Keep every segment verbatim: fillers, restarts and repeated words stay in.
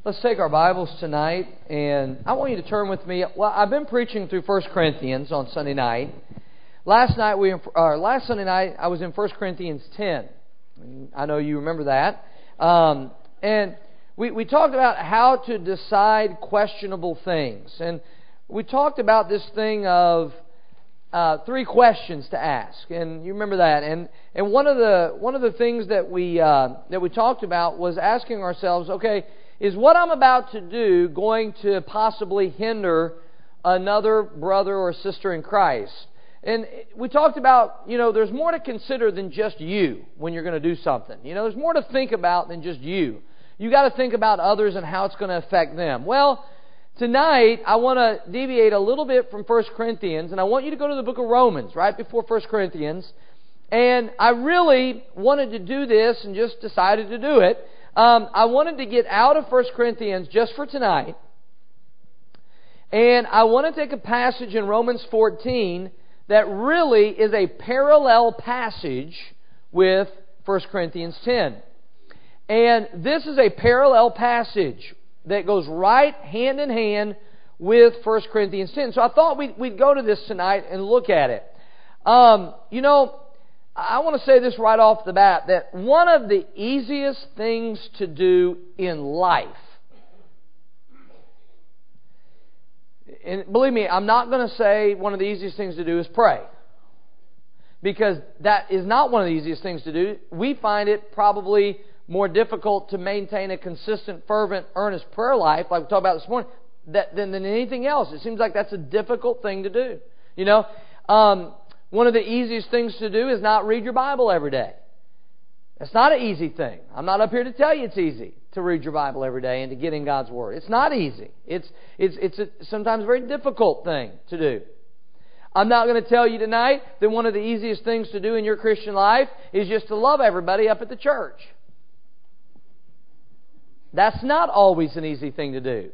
Let's take our Bibles tonight, and I want you to turn with me. Well, I've been preaching through First Corinthians on Sunday night. Last night, we, or last Sunday night, I was in First Corinthians ten. I know you remember that. Um, and we, we talked about how to decide questionable things. And we talked about this thing of uh, three questions to ask. And you remember that. And and one of the one of the things that we uh, that we talked about was asking ourselves, okay, is what I'm about to do going to possibly hinder another brother or sister in Christ? And we talked about, you know, there's more to consider than just you when you're going to do something. You know, there's more to think about than just you. You got to think about others and how it's going to affect them. Well, tonight I want to deviate a little bit from First Corinthians, and I want you to go to the book of Romans right before First Corinthians. And I really wanted to do this and just decided to do it. Um, I wanted to get out of First Corinthians just for tonight. And I want to take a passage in Romans fourteen that really is a parallel passage with First Corinthians ten. And this is a parallel passage that goes right hand in hand with First Corinthians ten. So I thought we'd, we'd go to this tonight and look at it. Um, you know, I want to say this right off the bat, that one of the easiest things to do in life, and believe me, I'm not going to say one of the easiest things to do is pray, because that is not one of the easiest things to do. We find it probably more difficult to maintain a consistent, fervent, earnest prayer life, like we talked about this morning, that, than, than anything else. It seems like that's a difficult thing to do. You know, um, one of the easiest things to do is not read your Bible every day. That's not an easy thing. I'm not up here to tell you it's easy to read your Bible every day and to get in God's Word. It's not easy. It's it's it's a sometimes a very difficult thing to do. I'm not going to tell you tonight that one of the easiest things to do in your Christian life is just to love everybody up at the church. That's not always an easy thing to do.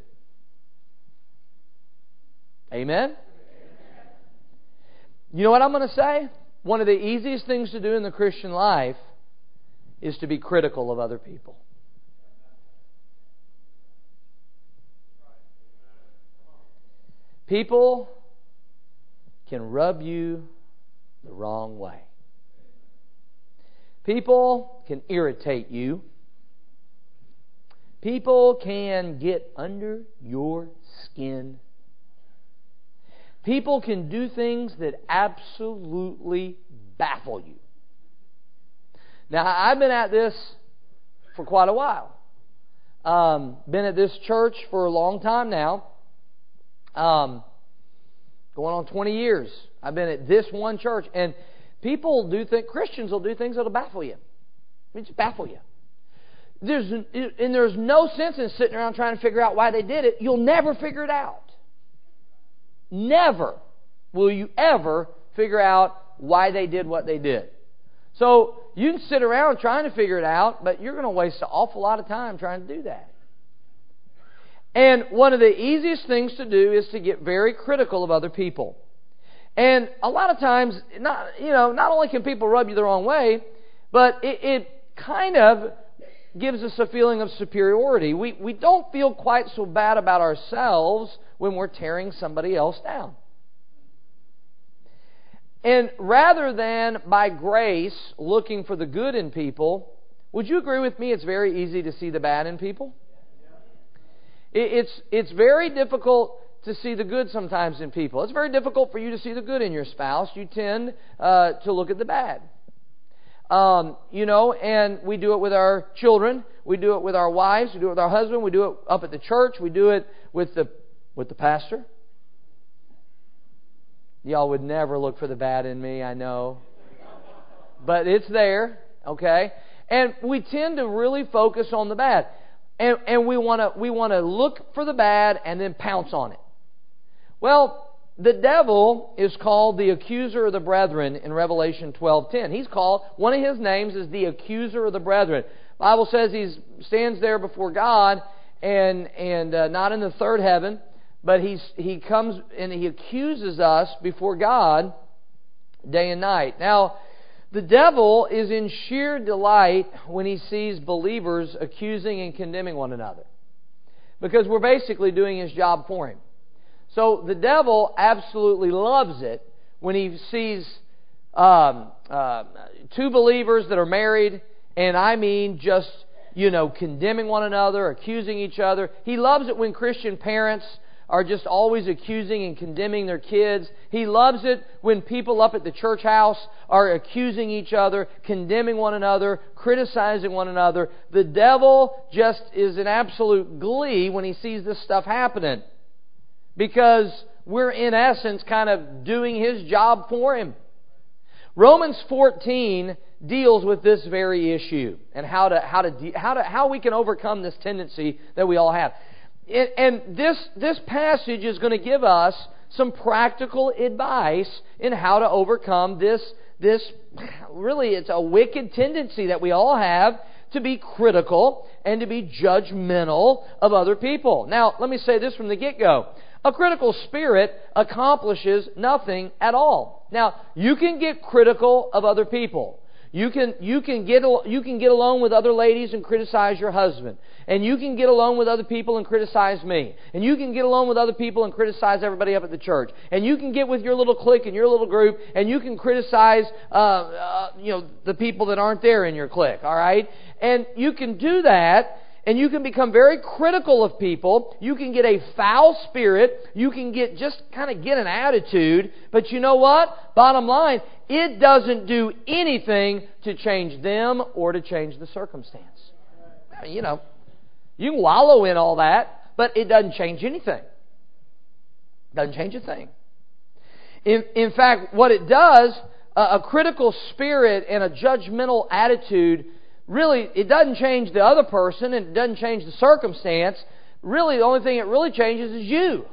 Amen? You know what I'm going to say? One of the easiest things to do in the Christian life is to be critical of other people. People can rub you the wrong way. People can irritate you. People can get under your skin. People can do things that absolutely baffle you. Now, I've been at this for quite a while. Um, been at this church for a long time now. Um, going on twenty years. I've been at this one church. And people do think, Christians will do things that will baffle you. I mean, just baffle you. There's, and there's no sense in sitting around trying to figure out why they did it. You'll never figure it out. Never will you ever figure out why they did what they did. So you can sit around trying to figure it out, but you're going to waste an awful lot of time trying to do that. And one of the easiest things to do is to get very critical of other people. And a lot of times, not you know, not only can people rub you the wrong way, but it, it kind of gives us a feeling of superiority. We we don't feel quite so bad about ourselves when we're tearing somebody else down. And rather than by grace looking for the good in people, would you agree with me it's very easy to see the bad in people? It's it's very difficult to see the good sometimes in people. It's very difficult for you to see the good in your spouse. You tend uh, to look at the bad. Um, you know, and we do it with our children. We do it with our wives. We do it with our husband. We do it up at the church. We do it with the with the pastor. Y'all would never look for the bad in me, I know. But it's there, okay? And we tend to really focus on the bad. And and we want to we want to look for the bad and then pounce on it. Well, the devil is called the accuser of the brethren in Revelation twelve ten. He's called, one of his names is the accuser of the brethren. The Bible says he stands there before God and and uh, not in the third heaven, but he's he comes and he accuses us before God day and night. Now, the devil is in sheer delight when he sees believers accusing and condemning one another. because we're basically doing His job for Him. So the devil absolutely loves it when he sees um, uh, two believers that are married, and I mean just, you know, condemning one another, accusing each other. He loves it when Christian parents are just always accusing and condemning their kids. He loves it when people up at the church house are accusing each other, condemning one another, criticizing one another. The devil just is in absolute glee when he sees this stuff happening, because we're in essence kind of doing His job for Him. Romans fourteen deals with this very issue and how to how to de- how to how we can overcome this tendency that we all have. It, and this this passage is going to give us some practical advice in how to overcome this this really it's a wicked tendency that we all have to be critical and to be judgmental of other people. Now, let me say this from the get-go. A critical spirit accomplishes nothing at all. Now, you can get critical of other people. You can you can get you can get along with other ladies and criticize your husband, and you can get along with other people and criticize me, and you can get along with other people and criticize everybody up at the church, and you can get with your little clique and your little group, and you can criticize uh, uh, you know the people that aren't there in your clique. All right, and you can do that. And you can become very critical of people. You can get a foul spirit. You can get just kind of get an attitude. But you know what? Bottom line, it doesn't do anything to change them or to change the circumstance. You know, you can wallow in all that, but it doesn't change anything. Doesn't change a thing. In, in fact, what it does, a, a critical spirit and a judgmental attitude, really, it doesn't change the other person and it doesn't change the circumstance. Really, the only thing it really changes is you.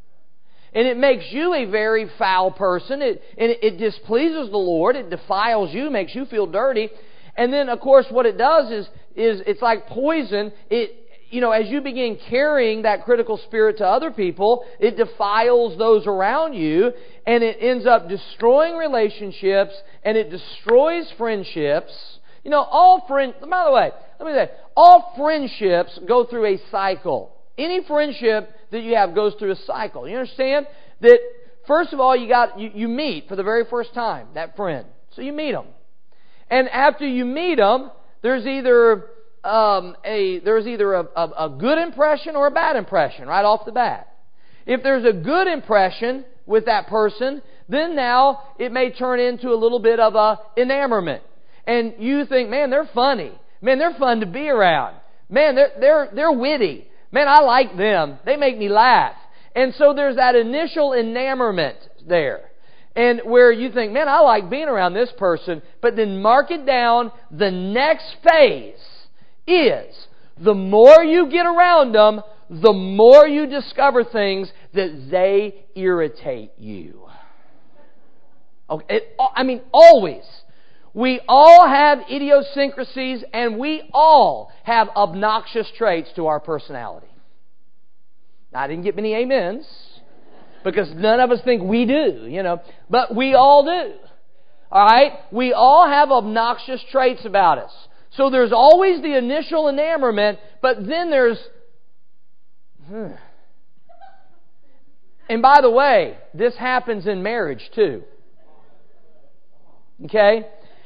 And it makes you a very foul person. It, and it, it displeases the Lord. It defiles you, makes you feel dirty. And then, of course, what it does is, is it's like poison. It, you know, as you begin carrying that critical spirit to other people, it defiles those around you, and it ends up destroying relationships, and it destroys friendships. You know, all friends, by the way, let me say, all friendships go through a cycle. Any friendship that you have goes through a cycle. You understand? That, first of all, you got you, you meet for the very first time, that friend. So you meet them. And after you meet them, there's either um, a there's either a, a, a good impression or a bad impression right off the bat. If there's a good impression with that person, then now it may turn into a little bit of a enamorment. And you think, man, they're funny. Man, they're fun to be around. Man, they're they're they're witty. Man, I like them. They make me laugh. And so there's that initial enamorment there. And where you think, man, I like being around this person. But then mark it down, the next phase is the more you get around them, the more you discover things that they irritate you. Okay, it, I mean, always. We all have idiosyncrasies, and we all have obnoxious traits to our personality. Now, I didn't get many amens, because none of us think we do, you know. But we all do. All right? We all have obnoxious traits about us. So there's always the initial enamorment, but then there's... Hmm. And by the way, this happens in marriage too. Okay?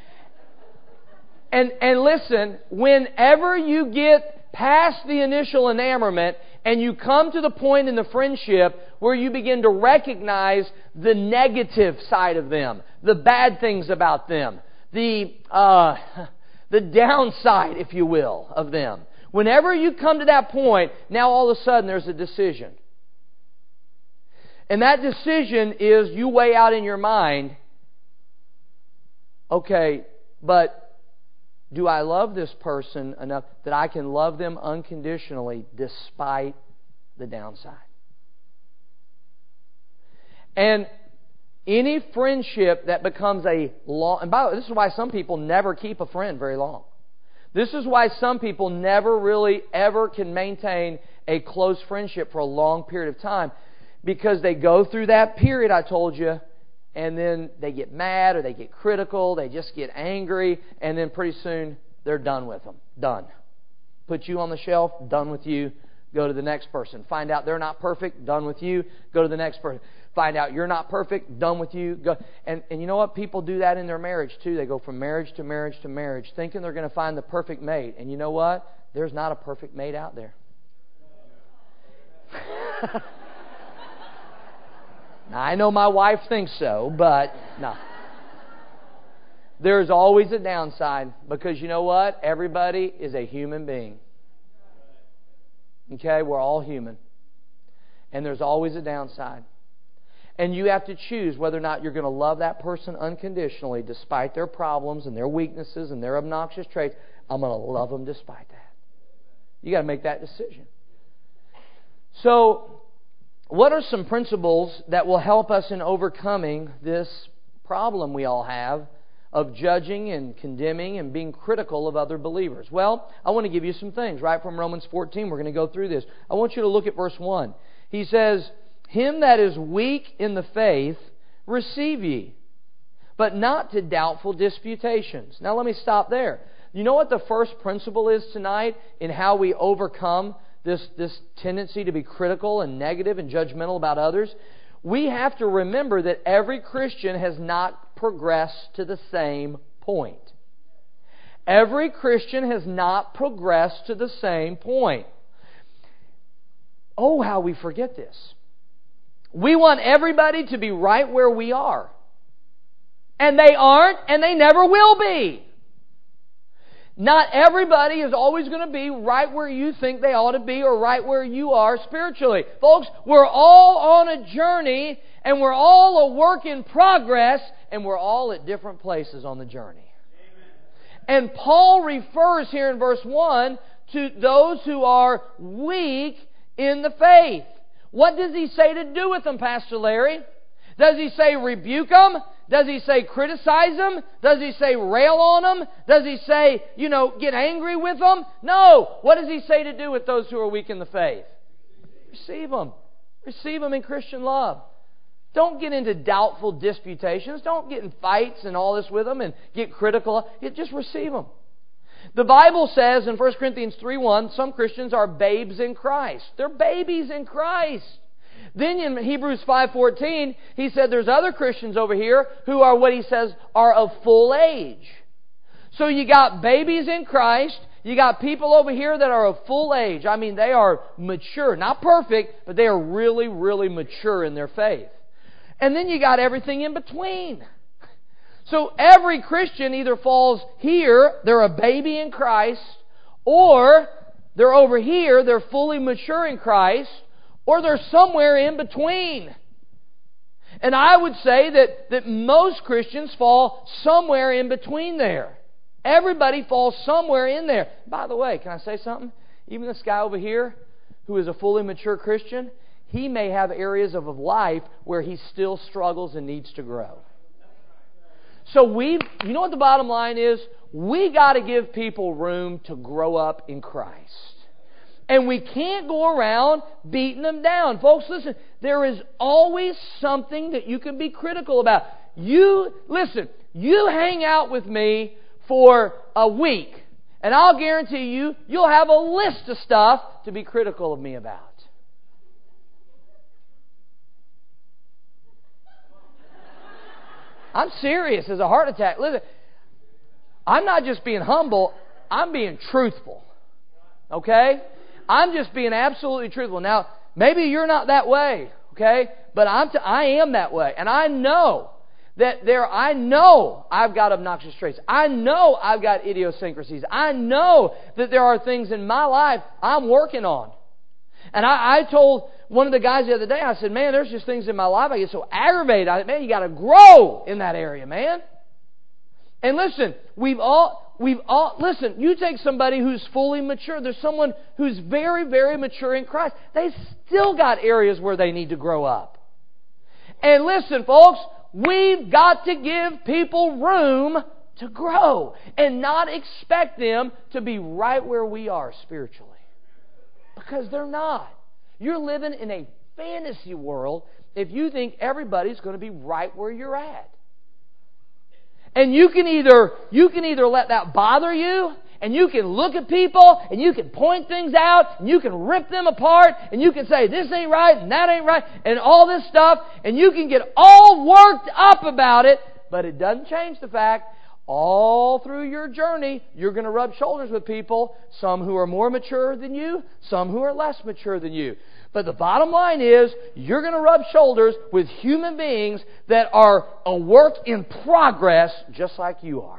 And, and listen, whenever you get past the initial enamorment and you come to the point in the friendship where you begin to recognize the negative side of them, the bad things about them, the uh, the downside, if you will, of them. Whenever you come to that point, now all of a sudden there's a decision. And that decision is you weigh out in your mind, okay, but do I love this person enough that I can love them unconditionally despite the downside? And any friendship that becomes a long... And by the way, this is why some people never keep a friend very long. This is why some people never really ever can maintain a close friendship for a long period of time. Because they go through that period I told you, and then they get mad or they get critical, they just get angry, and then pretty soon they're done with them. Done. Put you on the shelf, done with you, Go to the next person. Find out they're not perfect. Done with you. Go to the next person. Find out you're not perfect. Done with you. Go. And, and you know what? People do that in their marriage too. They go from marriage to marriage to marriage, thinking they're going to find the perfect mate. And you know what? There's not a perfect mate out there. Now, I know my wife thinks so, but no. There's always a downside, because you know what? Everybody is a human being. Okay? We're all human. And there's always a downside. And you have to choose whether or not you're going to love that person unconditionally despite their problems and their weaknesses and their obnoxious traits. I'm going to love them despite that. You got to make that decision. So, what are some principles that will help us in overcoming this problem we all have of judging and condemning and being critical of other believers? Well, I want to give you some things right from Romans fourteen. We're going to go through this. I want you to look at verse one. He says, "Him that is weak in the faith receive ye, but not to doubtful disputations." Now let me stop there. You know what the first principle is tonight in how we overcome this, this tendency to be critical and negative and judgmental about others? We have to remember that every Christian has not progressed to the same point. Every Christian has not progressed to the same point. Oh, how we forget this. We want everybody to be right where we are. And they aren't, and they never will be. Not everybody is always going to be right where you think they ought to be or right where you are spiritually. Folks, we're all on a journey, and we're all a work in progress, and we're all at different places on the journey. Amen. And Paul refers here in verse one to those who are weak in the faith. What does he say to do with them, Pastor Larry? Does he say rebuke them? Does he say criticize them? Does he say rail on them? Does he say, you know, get angry with them? No. What does he say to do with those who are weak in the faith? Receive them. Receive them in Christian love. Don't get into doubtful disputations. Don't get in fights and all this with them and get critical. Just receive them. The Bible says in First Corinthians three one, some Christians are babes in Christ. They're babies in Christ. Then in Hebrews five fourteen, he said there's other Christians over here who are what he says are of full age. So you got babies in Christ. You got people over here that are of full age. I mean, they are mature. Not perfect, but they are really, really mature in their faith. And then you got everything in between. So every Christian either falls here, they're a baby in Christ, or they're over here, they're fully mature in Christ, or they're somewhere in between. And I would say that, that most Christians fall somewhere in between there. Everybody falls somewhere in there. By the way, can I say something? Even this guy over here, who is a fully mature Christian, he may have areas of life where he still struggles and needs to grow. So we, you know what the bottom line is? We got to give people room to grow up in Christ. And we can't go around beating them down. Folks, listen, there is always something that you can be critical about. You, listen, you hang out with me for a week, and I'll guarantee you, you'll have a list of stuff to be critical of me about. I'm serious as a heart attack. Listen, I'm not just being humble, I'm being truthful. Okay? I'm just being absolutely truthful. Now, maybe you're not that way, okay? But I'm t- I am that way. And I know that there, I know I've got obnoxious traits. I know I've got idiosyncrasies. I know that there are things in my life I'm working on. And I, I told one of the guys the other day, I said, man, there's just things in my life I get so aggravated. I said, man, you got to grow in that area, man. And listen, we've all... We've all, listen, you take somebody who's fully mature. There's someone who's very, very mature in Christ. They still got areas where they need to grow up. And listen, folks, we've got to give people room to grow and not expect them to be right where we are spiritually. Because they're not. You're living in a fantasy world if you think everybody's going to be right where you're at. And you can either you can either let that bother you and you can look at people, and you can point things out, and you can rip them apart, and you can say, this ain't right, and that ain't right, and all this stuff, and you can get all worked up about it, but it doesn't change the fact, all through your journey, you're going to rub shoulders with people, some who are more mature than you, some who are less mature than you. But the bottom line is, you're going to rub shoulders with human beings that are a work in progress just like you are.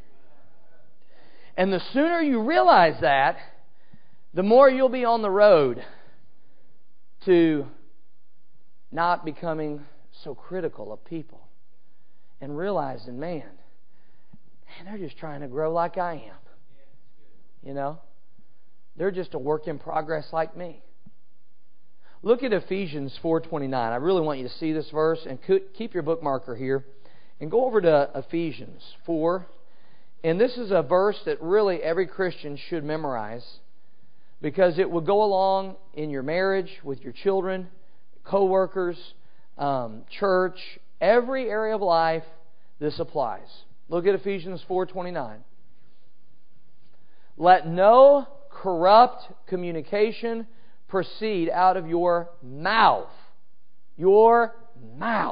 And the sooner you realize that, the more you'll be on the road to not becoming so critical of people and realizing, man, man, they're just trying to grow like I am. You know? They're just a work in progress like me. Look at Ephesians four twenty-nine. I really want you to see this verse, and keep your bookmarker here and go over to Ephesians four. And this is a verse that really every Christian should memorize, because it will go along in your marriage, with your children, co-workers, um, church, every area of life. This applies. Look at Ephesians four twenty-nine. Let no corrupt communication proceed out of your mouth. Your mouth.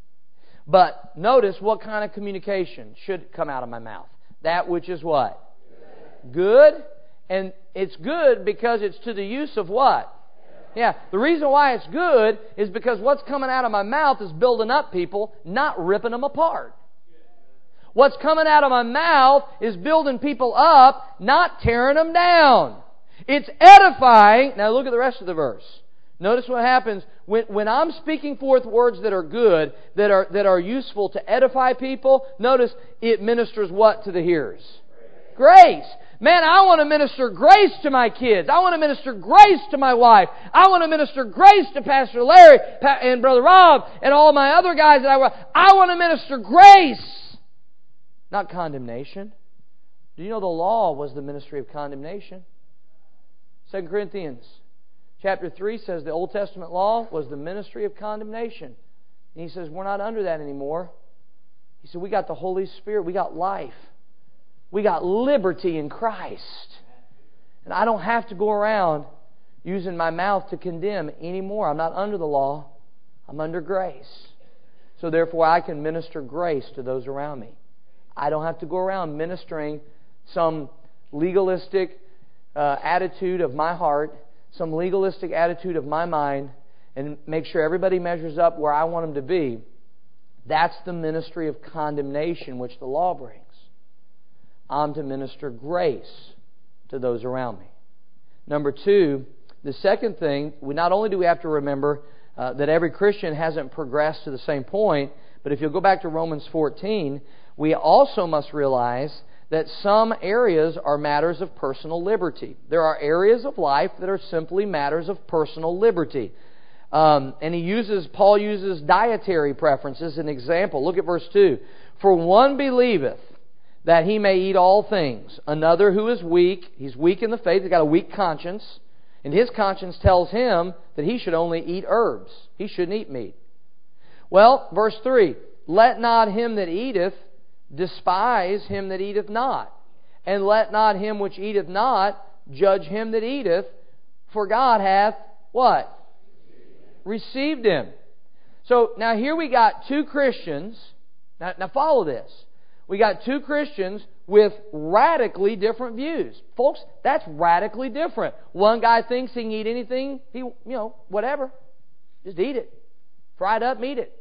But notice what kind of communication should come out of my mouth. That which is what? Good. Good. And it's good because it's to the use of what? Yeah. The reason why it's good is because what's coming out of my mouth is building up people, not ripping them apart. What's coming out of my mouth is building people up, not tearing them down. It's edifying. Now look at the rest of the verse. Notice what happens when, when I'm speaking forth words that are good, that are, that are useful to edify people. Notice it ministers what to the hearers? Grace. Grace. Man, I want to minister grace to my kids. I want to minister grace to my wife. I want to minister grace to Pastor Larry and Brother Rob and all my other guys that I want. I want to minister grace, not condemnation. Do you know the law was the ministry of condemnation? Second Corinthians chapter three says the Old Testament law was the ministry of condemnation. And he says we're not under that anymore. He said we got the Holy Spirit. We got life. We got liberty in Christ. And I don't have to go around using my mouth to condemn anymore. I'm not under the law. I'm under grace. So therefore I can minister grace to those around me. I don't have to go around ministering some legalistic uh, attitude of my heart, some legalistic attitude of my mind, and make sure everybody measures up where I want them to be. That's the ministry of condemnation which the law brings. I'm to minister grace to those around me. Number two, the second thing, we not only do we have to remember uh, that every Christian hasn't progressed to the same point, but if you'll go back to Romans fourteen, we also must realize that some areas are matters of personal liberty. There are areas of life that are simply matters of personal liberty. Um, and he uses, Paul uses dietary preferences as an example. Look at verse two. For one believeth that he may eat all things. Another who is weak, he's weak in the faith, he's got a weak conscience, and his conscience tells him that he should only eat herbs. He shouldn't eat meat. Well, verse three. Let not him that eateth despise him that eateth not. And let not him which eateth not judge him that eateth, for God hath what? Received him. So now here we got two Christians. Now, now follow this. We got two Christians with radically different views. Folks, that's radically different. One guy thinks he can eat anything, he, you know, whatever. Just eat it. Fry it up, eat it.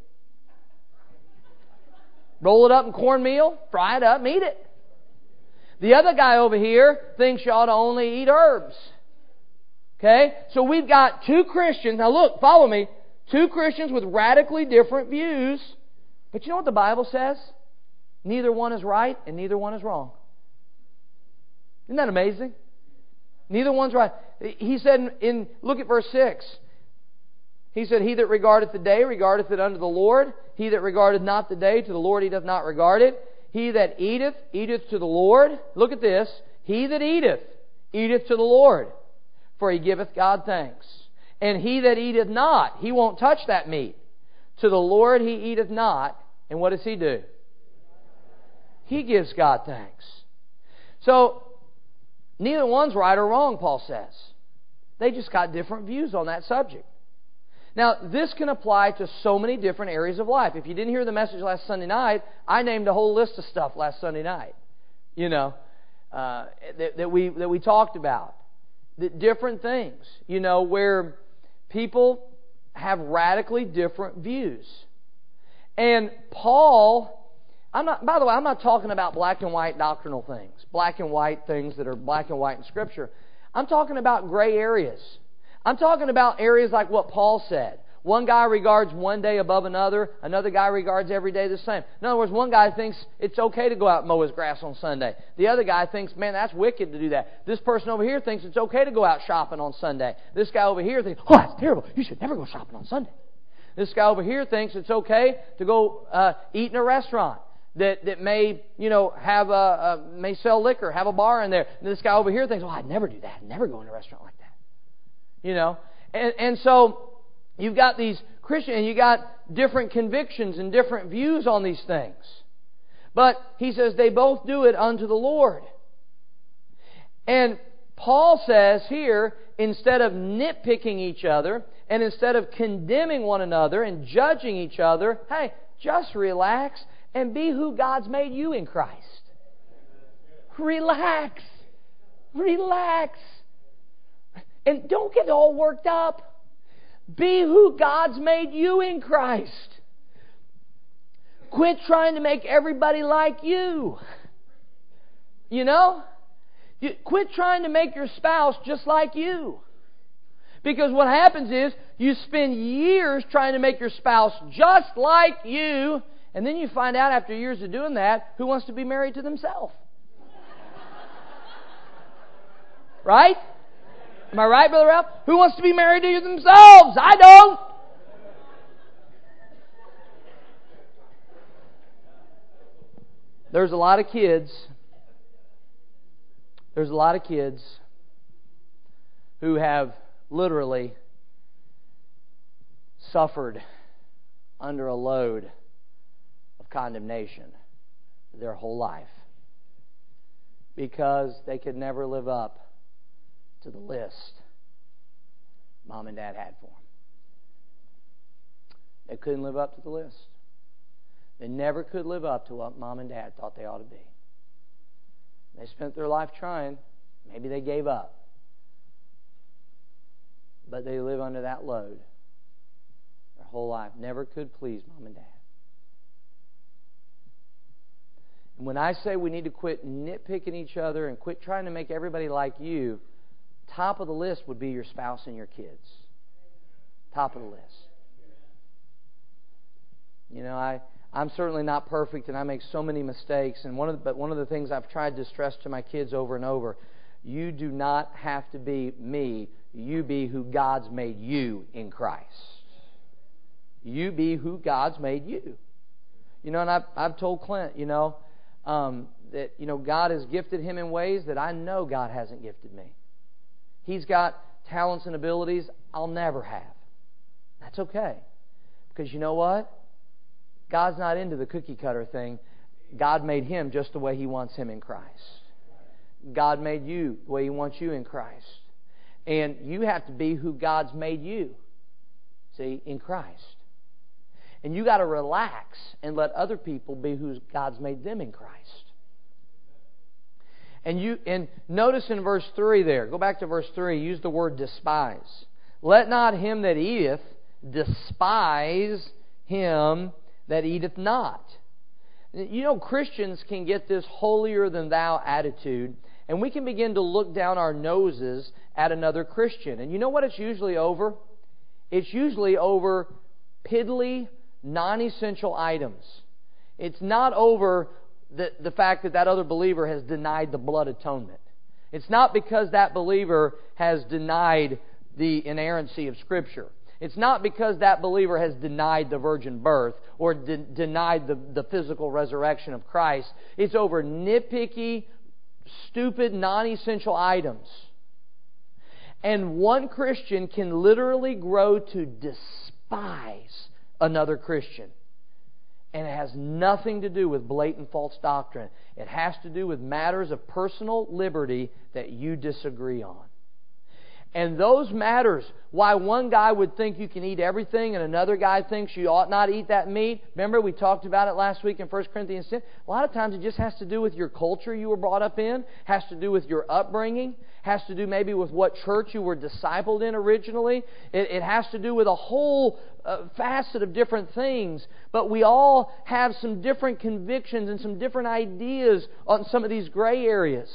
Roll it up in cornmeal, fry it up, eat it. The other guy over here thinks you ought to only eat herbs. Okay? So we've got two Christians. Now look, follow me. Two Christians with radically different views. But you know what the Bible says? Neither one is right and neither one is wrong. Isn't that amazing? Neither one's right. He said in, in look at verse six. He said, He that regardeth the day regardeth it unto the Lord. He that regardeth not the day, to the Lord he doth not regard it. He that eateth, eateth to the Lord. Look at this. He that eateth, eateth to the Lord, for he giveth God thanks. And he that eateth not, he won't touch that meat. To the Lord he eateth not. And what does he do? He gives God thanks. So, Neither one's right or wrong, Paul says. They just got different views on that subject. Now, this can apply to so many different areas of life. If you didn't hear the message last Sunday night, I named a whole list of stuff last Sunday night, you know, uh, that, that we that we talked about. The different things, you know, where people have radically different views. And Paul, I'm not, by the way, I'm not talking about black and white doctrinal things, black and white things that are black and white in Scripture. I'm talking about gray areas. I'm talking about areas like what Paul said. One guy regards one day above another. Another guy regards every day the same. In other words, one guy thinks it's okay to go out and mow his grass on Sunday. The other guy thinks, man, that's wicked to do that. This person over here thinks it's okay to go out shopping on Sunday. This guy over here thinks, oh, that's terrible. You should never go shopping on Sunday. This guy over here thinks it's okay to go uh, eat in a restaurant that, that may, you know, have a, a may sell liquor, have a bar in there. And this guy over here thinks, oh, I'd never do that. I'd never go in a restaurant like that. You know, and, and so you've got these Christians, and you got different convictions and different views on these things. But he says they both do it unto the Lord. And Paul says here, instead of nitpicking each other, and instead of condemning one another and judging each other, hey, just relax and be who God's made you in Christ. Relax. Relax. And don't get all worked up. Be who God's made you in Christ. Quit trying to make everybody like you. You know? You quit trying to make your spouse just like you. Because what happens is you spend years trying to make your spouse just like you, and then you find out after years of doing that who wants to be married to themselves. Right? Am I right, Brother Ralph? Who wants to be married to themselves? I don't. There's a lot of kids. There's a lot of kids who have literally suffered under a load of condemnation their whole life because they could never live up to the list Mom and Dad had for them. They couldn't live up to the list. They never could live up to what Mom and Dad thought they ought to be. They spent their life trying. Maybe they gave up. But they live under that load their whole life. Never could please Mom and Dad. And when I say we need to quit nitpicking each other and quit trying to make everybody like you, top of the list would be your spouse and your kids. Top of the list. You know, I, I'm certainly not perfect and I make so many mistakes. And one of the, but one of the things I've tried to stress to my kids over and over, you do not have to be me. You be who God's made you in Christ. You be who God's made you. You know, and I've, I've told Clint, you know, um, that, you know, God has gifted him in ways that I know God hasn't gifted me. He's got talents and abilities I'll never have. That's okay. Because you know what? God's not into the cookie cutter thing. God made him just the way He wants him in Christ. God made you the way He wants you in Christ. And you have to be who God's made you. See, in Christ. And you got to relax and let other people be who God's made them in Christ. And you and notice in verse three there, go back to verse three, use the word despise. Let not him that eateth despise him that eateth not. You know, Christians can get this holier than thou attitude, and we can begin to look down our noses at another Christian. And you know what it's usually over? It's usually over piddly, non-essential items. It's not over The, the fact that that other believer has denied the blood atonement. It's not because that believer has denied the inerrancy of Scripture. It's not because that believer has denied the virgin birth or de- denied the, the physical resurrection of Christ. It's over nitpicky, stupid, non-essential items. And one Christian can literally grow to despise another Christian. And it has nothing to do with blatant false doctrine. It has to do with matters of personal liberty that you disagree on. And those matters, why one guy would think you can eat everything and another guy thinks you ought not eat that meat. Remember we talked about it last week in First Corinthians ten? A lot of times it just has to do with your culture you were brought up in, has to do with your upbringing, has to do maybe with what church you were discipled in originally. It, it has to do with a whole uh, facet of different things. But we all have some different convictions and some different ideas on some of these gray areas.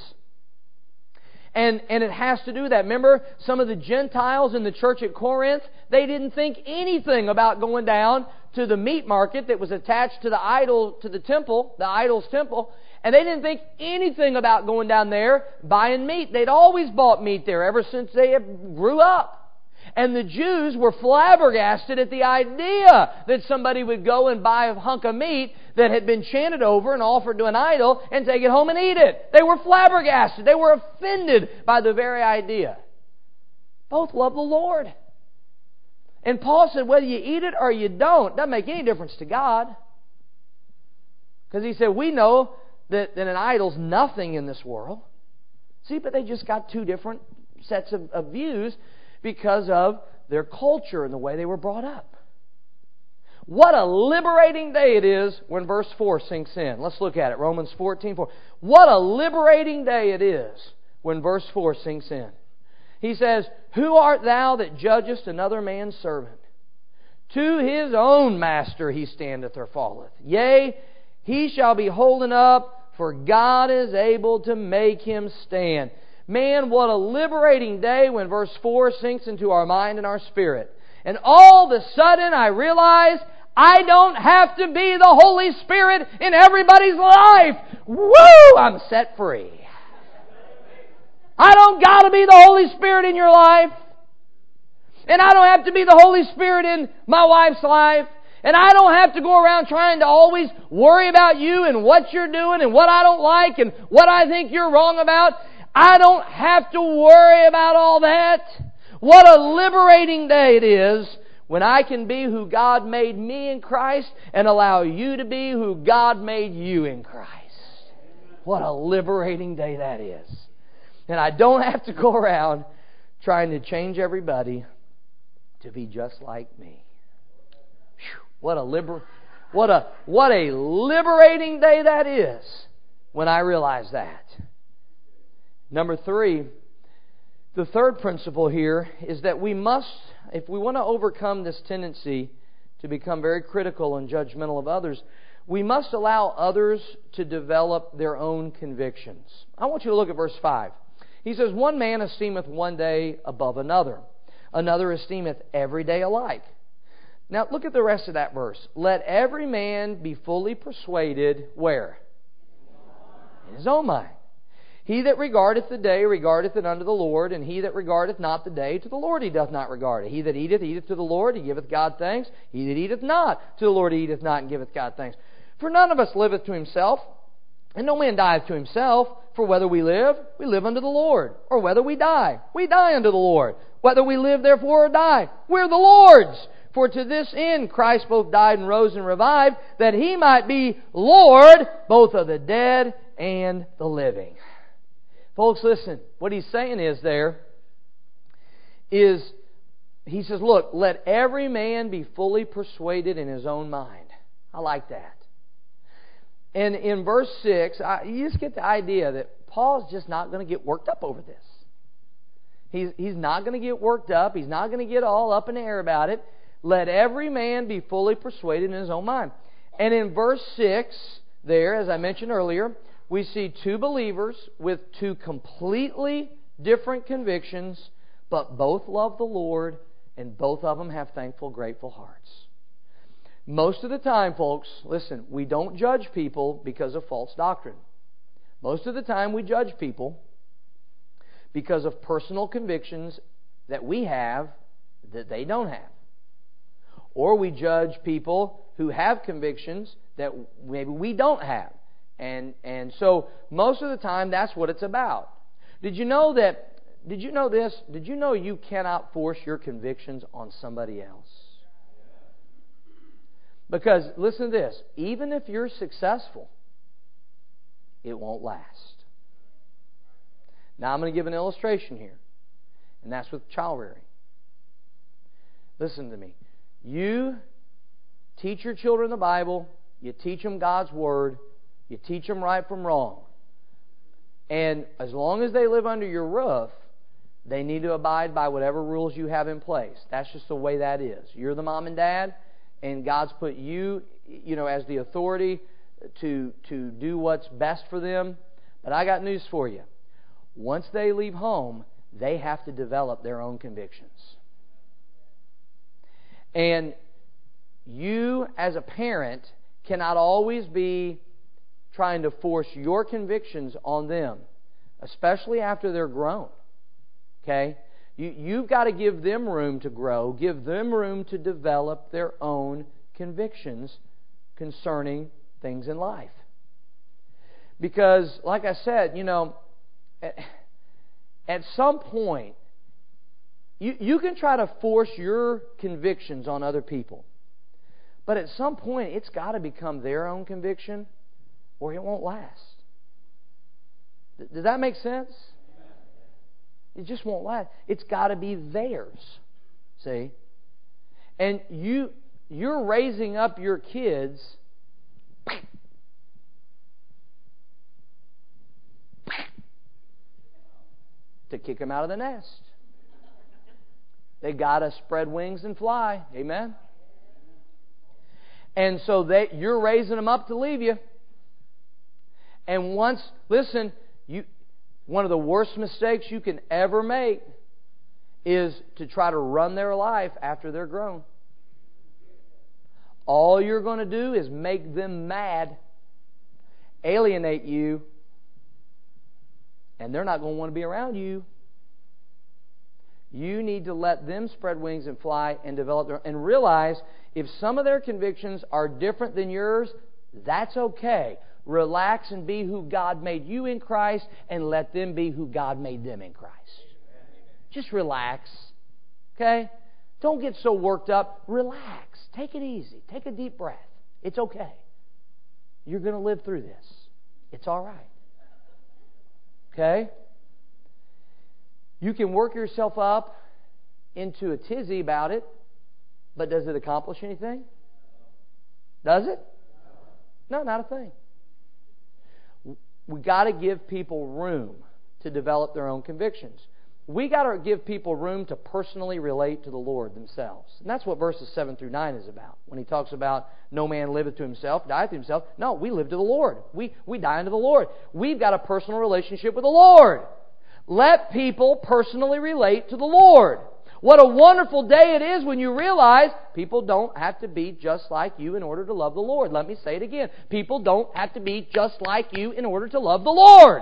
And, and it has to do with that. Remember, some of the Gentiles in the church at Corinth, they didn't think anything about going down to the meat market that was attached to the idol, to the temple, the idol's temple. And they didn't think anything about going down there buying meat. They'd always bought meat there ever since they grew up. And the Jews were flabbergasted at the idea that somebody would go and buy a hunk of meat that had been chanted over and offered to an idol and take it home and eat it. They were flabbergasted. They were offended by the very idea. Both love the Lord. And Paul said, whether you eat it or you don't, doesn't make any difference to God. Because he said, we know that, that an idol's nothing in this world. See, but they just got two different sets of, of views because of their culture and the way they were brought up. What a liberating day it is when verse four sinks in. Let's look at it. Romans fourteen four. What a liberating day it is when verse four sinks in. He says, who art thou that judgest another man's servant? To his own master he standeth or falleth. Yea, he shall be holden up, for God is able to make him stand. Man, what a liberating day when verse four sinks into our mind and our spirit. And all of a sudden I realize I don't have to be the Holy Spirit in everybody's life. Woo! I'm set free. I don't got to be the Holy Spirit in your life. And I don't have to be the Holy Spirit in my wife's life. And I don't have to go around trying to always worry about you and what you're doing and what I don't like and what I think you're wrong about. I don't have to worry about all that. What a liberating day it is when I can be who God made me in Christ and allow you to be who God made you in Christ. What a liberating day that is. And I don't have to go around trying to change everybody to be just like me. Whew, what a liber- what a what a liberating day that is when I realize that. Number three, the third principle here is that we must, if we want to overcome this tendency to become very critical and judgmental of others, we must allow others to develop their own convictions. I want you to look at verse five. He says, one man esteemeth one day above another. Another esteemeth every day alike. Now look at the rest of that verse. Let every man be fully persuaded, where? In his own mind. He that regardeth the day regardeth it unto the Lord, and he that regardeth not the day to the Lord he doth not regard it. He that eateth, eateth to the Lord, he giveth God thanks. He that eateth not to the Lord, he eateth not, and giveth God thanks. For none of us liveth to himself, and no man dieth to himself. For whether we live, we live unto the Lord. Or whether we die, we die unto the Lord. Whether we live therefore or die, we're the Lord's. For to this end Christ both died and rose and revived, that He might be Lord both of the dead and the living. Folks, listen, what he's saying is there is, he says, look, let every man be fully persuaded in his own mind. I like that. And in verse six, I, you just get the idea that Paul's just not going to get worked up over this. He's, he's not going to get worked up. He's not going to get all up in the air about it. Let every man be fully persuaded in his own mind. And in verse six, there, as I mentioned earlier, we see two believers with two completely different convictions, but both love the Lord and both of them have thankful, grateful hearts. Most of the time, folks, listen, we don't judge people because of false doctrine. Most of the time we judge people because of personal convictions that we have that they don't have. Or we judge people who have convictions that maybe we don't have. And and so most of the time that's what it's about. Did you know that did you know this? Did you know you cannot force your convictions on somebody else? Because, listen to this, even if you're successful, it won't last. Now I'm going to give an illustration here, and that's with child rearing. Listen to me. You teach your children the Bible, you teach them God's Word, you teach them right from wrong. And as long as they live under your roof, they need to abide by whatever rules you have in place. That's just the way that is. You're the mom and dad, and God's put you, you know, as the authority to, to do what's best for them. But I got news for you. Once they leave home, they have to develop their own convictions. And you, as a parent, cannot always be trying to force your convictions on them, especially after they're grown. Okay? You, you've got to give them room to grow, give them room to develop their own convictions concerning things in life. Because, like I said, you know, at, at some point, you, you can try to force your convictions on other people. But at some point, it's got to become their own conviction, or it won't last. Does that make sense? It just won't last. It's got to be theirs. See? And you, you're raising up your kids to kick them out of the nest. They got to spread wings and fly. Amen? And so they, you're raising them up to leave you. And once, listen, you, one of the worst mistakes you can ever make is to try to run their life after they're grown. All you're going to do is make them mad, alienate you, and they're not going to want to be around you. You need to let them spread wings and fly and develop their, and realize if some of their convictions are different than yours, that's okay. Relax and be who God made you in Christ, and let them be who God made them in Christ. Just relax. Okay? Don't get so worked up. Relax. Take it easy. Take a deep breath. It's okay. You're going to live through this. It's all right. Okay? You can work yourself up into a tizzy about it, but does it accomplish anything? Does it? No, not a thing. We got to give people room to develop their own convictions. We got to give people room to personally relate to the Lord themselves. And that's what verses seven through nine is about. When he talks about no man liveth to himself, dieth to himself. No, we live to the Lord. We, we die unto the Lord. We've got a personal relationship with the Lord. Let people personally relate to the Lord. What a wonderful day it is when you realize people don't have to be just like you in order to love the Lord. Let me say it again. People don't have to be just like you in order to love the Lord.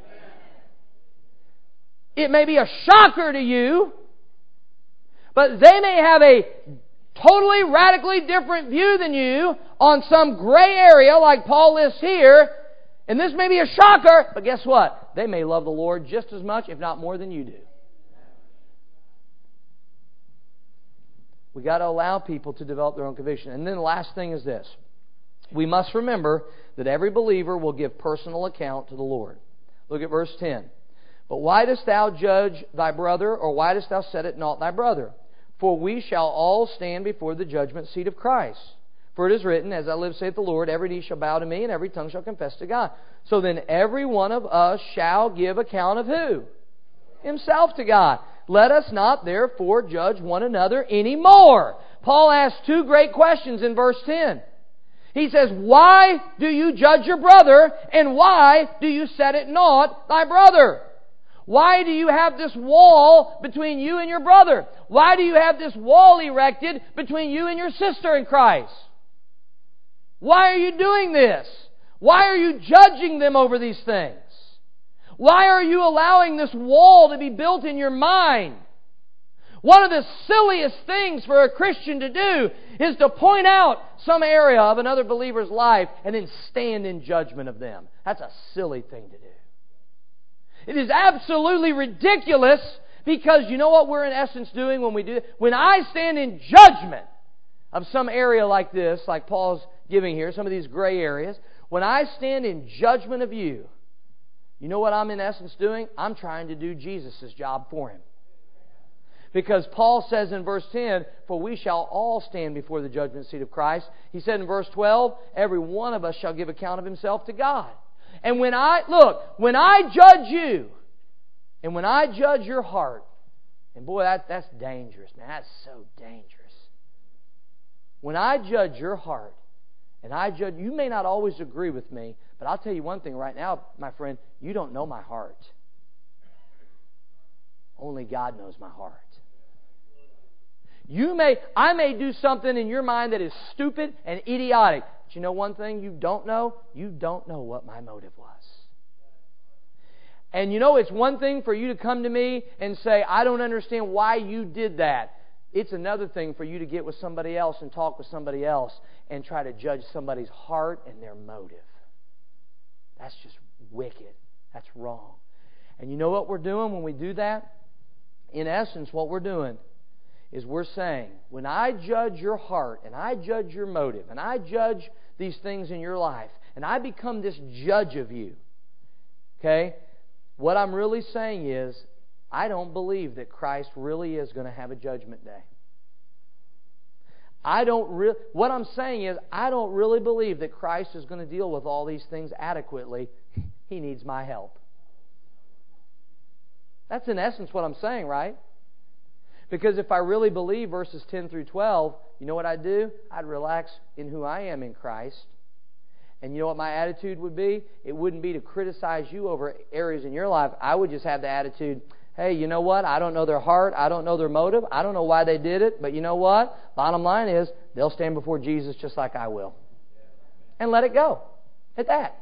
It may be a shocker to you, but they may have a totally radically different view than you on some gray area like Paul lists here. And this may be a shocker, but guess what? They may love the Lord just as much, if not more than you do. We've got to allow people to develop their own conviction. And then the last thing is this. We must remember that every believer will give personal account to the Lord. Look at verse ten. But why dost thou judge thy brother, or why dost thou set at naught thy brother? For we shall all stand before the judgment seat of Christ. For it is written, As I live, saith the Lord, every knee shall bow to me, and every tongue shall confess to God. So then every one of us shall give account of who? Himself to God. Let us not therefore judge one another anymore. Paul asks two great questions in verse ten. He says, why do you judge your brother, and why do you set at naught thy brother? Why do you have this wall between you and your brother? Why do you have this wall erected between you and your sister in Christ? Why are you doing this? Why are you judging them over these things? Why are you allowing this wall to be built in your mind? One of the silliest things for a Christian to do is to point out some area of another believer's life and then stand in judgment of them. That's a silly thing to do. It is absolutely ridiculous, because you know what we're in essence doing when we do it? When I stand in judgment of some area like this, like Paul's giving here, some of these gray areas, when I stand in judgment of you, you know what I'm in essence doing? I'm trying to do Jesus' job for Him. Because Paul says in verse ten, for we shall all stand before the judgment seat of Christ. He said in verse twelve, every one of us shall give account of himself to God. And when I, look, when I judge you, and when I judge your heart, and boy, that, that's dangerous, man. That's so dangerous. When I judge your heart, and I judge, you may not always agree with me, but I'll tell you one thing right now, my friend, you don't know my heart. Only God knows my heart. You may, I may do something in your mind that is stupid and idiotic. But you know one thing you don't know? You don't know what my motive was. And you know, it's one thing for you to come to me and say, I don't understand why you did that. It's another thing for you to get with somebody else and talk with somebody else and try to judge somebody's heart and their motive. That's just wicked. That's wrong. And you know what we're doing when we do that? In essence, what we're doing is we're saying, when I judge your heart and I judge your motive and I judge these things in your life and I become this judge of you, okay, what I'm really saying is I don't believe that Christ really is going to have a judgment day. I don't re- what I'm saying is I don't really believe that Christ is going to deal with all these things adequately. He needs my help. That's in essence what I'm saying, right? Because if I really believe verses ten through twelve, you know what I'd do? I'd relax in who I am in Christ. And you know what my attitude would be? It wouldn't be to criticize you over areas in your life. I would just have the attitude, hey, you know what? I don't know their heart. I don't know their motive. I don't know why they did it. But you know what? Bottom line is, they'll stand before Jesus just like I will. And let it go at that.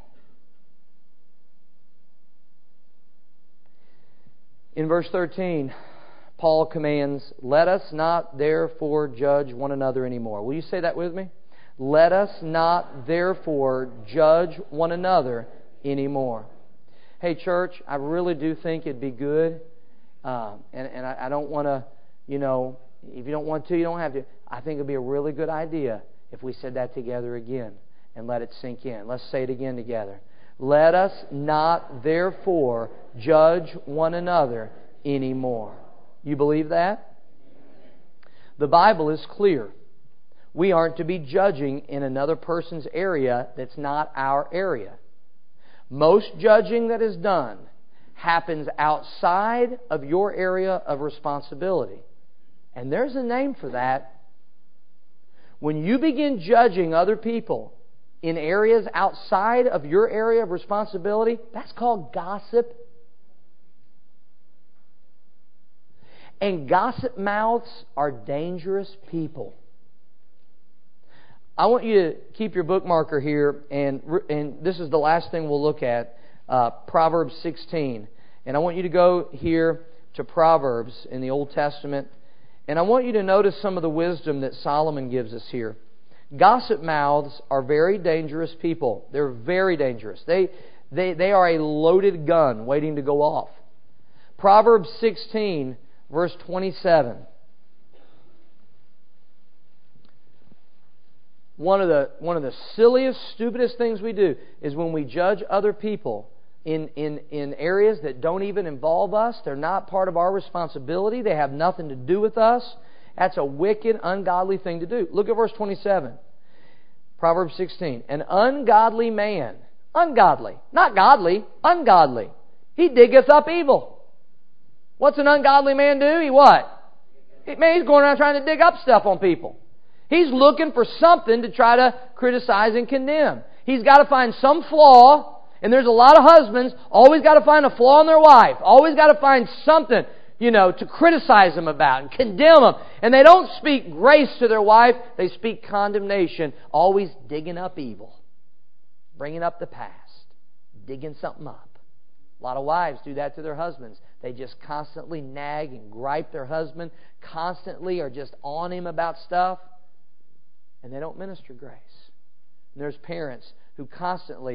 In verse thirteen, Paul commands, let us not therefore judge one another anymore. Will you say that with me? Let us not therefore judge one another anymore. Hey, church, I really do think it'd be good, uh, and, and I, I don't want to, you know, if you don't want to, you don't have to. I think it'd be a really good idea if we said that together again and let it sink in. Let's say it again together. Let us not therefore judge one another anymore. You believe that? The Bible is clear. We aren't to be judging in another person's area that's not our area. Most judging that is done happens outside of your area of responsibility. And there's a name for that. When you begin judging other people in areas outside of your area of responsibility, that's called gossip. And gossip mouths are dangerous people. I want you to keep your bookmarker here, and and this is the last thing we'll look at, uh, Proverbs sixteen. And I want you to go here to Proverbs in the Old Testament, and I want you to notice some of the wisdom that Solomon gives us here. Gossip mouths are very dangerous people. They're very dangerous. They they they are a loaded gun waiting to go off. Proverbs sixteen, verse twenty-seven. One of the one of the silliest, stupidest things we do is when we judge other people in, in, in areas that don't even involve us. They're not part of our responsibility. They have nothing to do with us. That's a wicked, ungodly thing to do. Look at verse twenty-seven. Proverbs sixteen. An ungodly man, ungodly, not godly, ungodly, he diggeth up evil. What's an ungodly man do? He what? He, man, he's going around trying to dig up stuff on people. He's looking for something to try to criticize and condemn. He's got to find some flaw, and there's a lot of husbands always got to find a flaw in their wife. Always got to find something, you know, to criticize them about and condemn them. And they don't speak grace to their wife. They speak condemnation, always digging up evil, bringing up the past, digging something up. A lot of wives do that to their husbands. They just constantly nag and gripe their husband, constantly are just on him about stuff. And they don't minister grace. And there's parents who constantly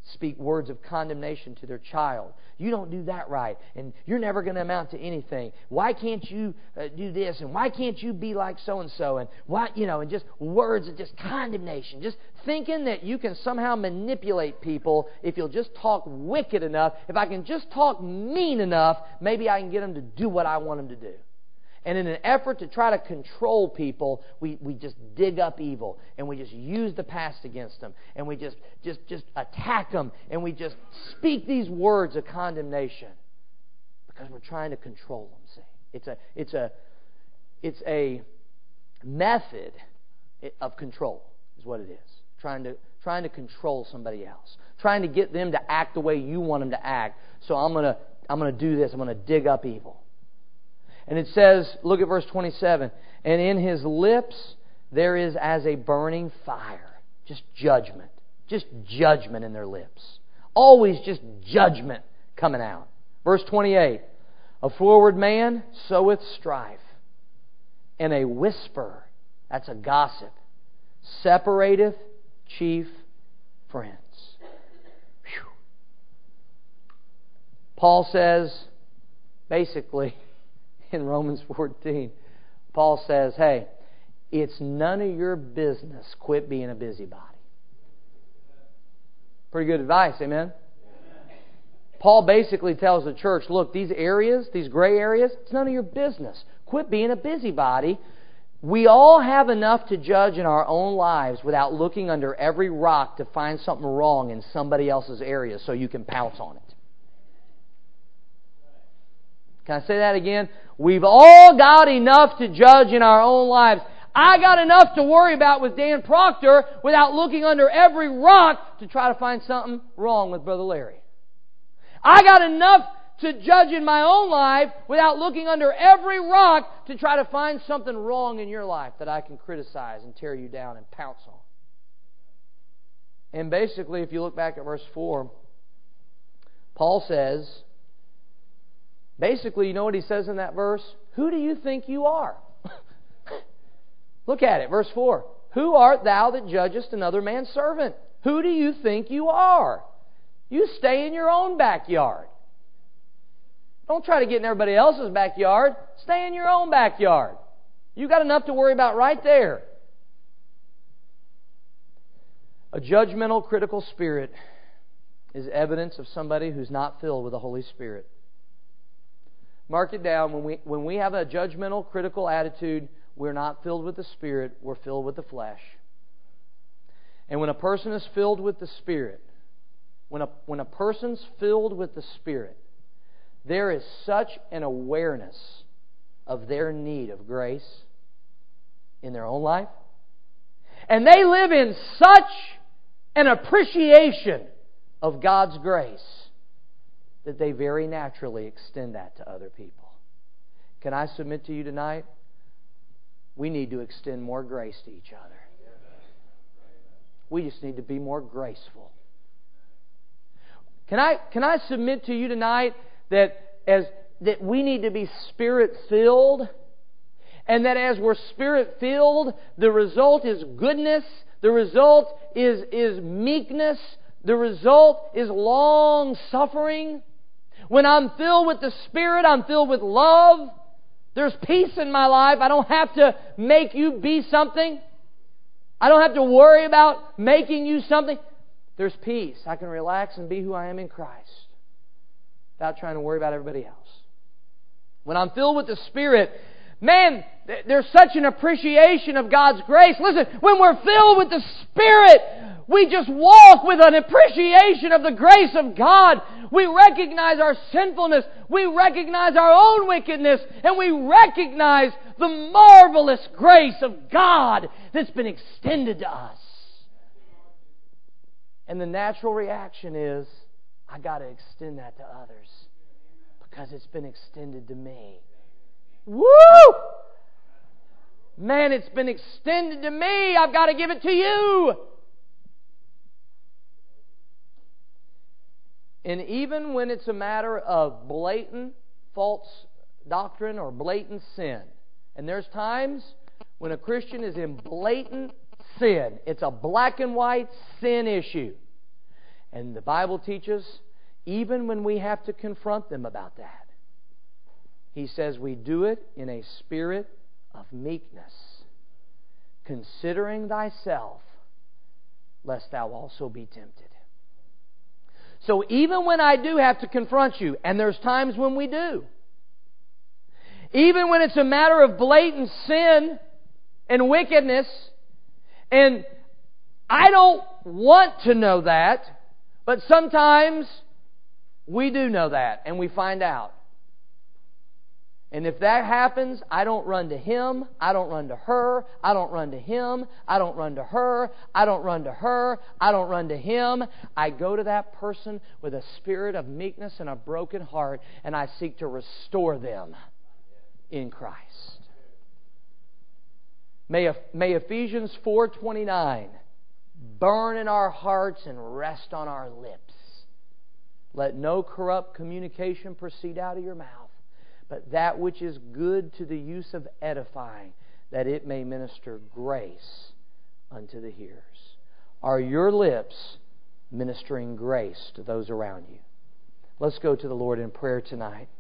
speak words of condemnation to their child. You don't do that right, and you're never going to amount to anything. Why can't you uh, do this, and why can't you be like so-and-so, and why, you know, and just words of just condemnation, just thinking that you can somehow manipulate people if you'll just talk wicked enough. If I can just talk mean enough, maybe I can get them to do what I want them to do. And in an effort to try to control people, we, we just dig up evil. And we just use the past against them. And we just, just, just attack them. And we just speak these words of condemnation. Because we're trying to control them, see. It's a, it's a, it's a method of control, is what it is. Trying to, trying to control somebody else. Trying to get them to act the way you want them to act. So I'm going to, I'm going to do this. I'm going to dig up evil. And it says, look at verse twenty-seven, and in his lips there is as a burning fire. Just judgment. Just judgment in their lips. Always just judgment coming out. Verse twenty-eight, a forward man soweth strife, and a whisper, that's a gossip, separateth chief friends. Whew. Paul says, basically, in Romans fourteen, Paul says, hey, it's none of your business. Quit being a busybody. Pretty good advice, amen? Amen? Paul basically tells the church, look, these areas, these gray areas, it's none of your business. Quit being a busybody. We all have enough to judge in our own lives without looking under every rock to find something wrong in somebody else's area so you can pounce on it. Can I say that again? We've all got enough to judge in our own lives. I got enough to worry about with Dan Proctor without looking under every rock to try to find something wrong with Brother Larry. I got enough to judge in my own life without looking under every rock to try to find something wrong in your life that I can criticize and tear you down and pounce on. And basically, if you look back at verse four, Paul says, basically, you know what he says in that verse? Who do you think you are? Look at it, verse four. Who art thou that judgest another man's servant? Who do you think you are? You stay in your own backyard. Don't try to get in everybody else's backyard. Stay in your own backyard. You got enough to worry about right there. A judgmental, critical spirit is evidence of somebody who's not filled with the Holy Spirit. Mark it down. When we, when we have a judgmental, critical attitude, we're not filled with the Spirit. We're filled with the flesh. And when a person is filled with the Spirit, when a, when a person's filled with the Spirit, there is such an awareness of their need of grace in their own life. And they live in such an appreciation of God's grace that they very naturally extend that to other people. Can I submit to you tonight? We need to extend more grace to each other. We just need to be more graceful. Can I can I submit to you tonight that as that we need to be Spirit-filled, and that as we're Spirit-filled, the result is goodness, the result is, is meekness, the result is long-suffering. When I'm filled with the Spirit, I'm filled with love. There's peace in my life. I don't have to make you be something. I don't have to worry about making you something. There's peace. I can relax and be who I am in Christ without trying to worry about everybody else. When I'm filled with the Spirit, man, there's such an appreciation of God's grace. Listen, when we're filled with the Spirit, we just walk with an appreciation of the grace of God. We recognize our sinfulness. We recognize our own wickedness. And we recognize the marvelous grace of God that's been extended to us. And the natural reaction is, I got to extend that to others because it's been extended to me. Woo! Man, it's been extended to me. I've got to give it to you. And even when it's a matter of blatant false doctrine or blatant sin, and there's times when a Christian is in blatant sin, it's a black and white sin issue. And the Bible teaches, even when we have to confront them about that, He says we do it in a spirit of meekness, considering thyself, lest thou also be tempted. So even when I do have to confront you, and there's times when we do, even when it's a matter of blatant sin and wickedness, and I don't want to know that, but sometimes we do know that, and we find out. And if that happens, I don't run to him, I don't run to her, I don't run to him, I don't run to her, I don't run to her, I don't run to him. I go to that person with a spirit of meekness and a broken heart, and I seek to restore them in Christ. May, may Ephesians four twenty-nine burn in our hearts and rest on our lips. Let no corrupt communication proceed out of your mouth, but that which is good to the use of edifying, that it may minister grace unto the hearers. Are your lips ministering grace to those around you? Let's go to the Lord in prayer tonight.